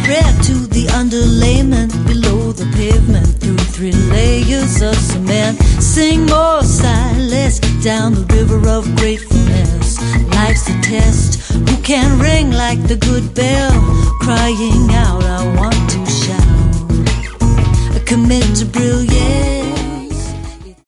bread to the underlayment below the pavement through 3 layers of cement. Sing more, sigh less down the river of gratefulness. Life's a test. Who can ring like the good bell, crying out, I want to shout. Commit to brilliance.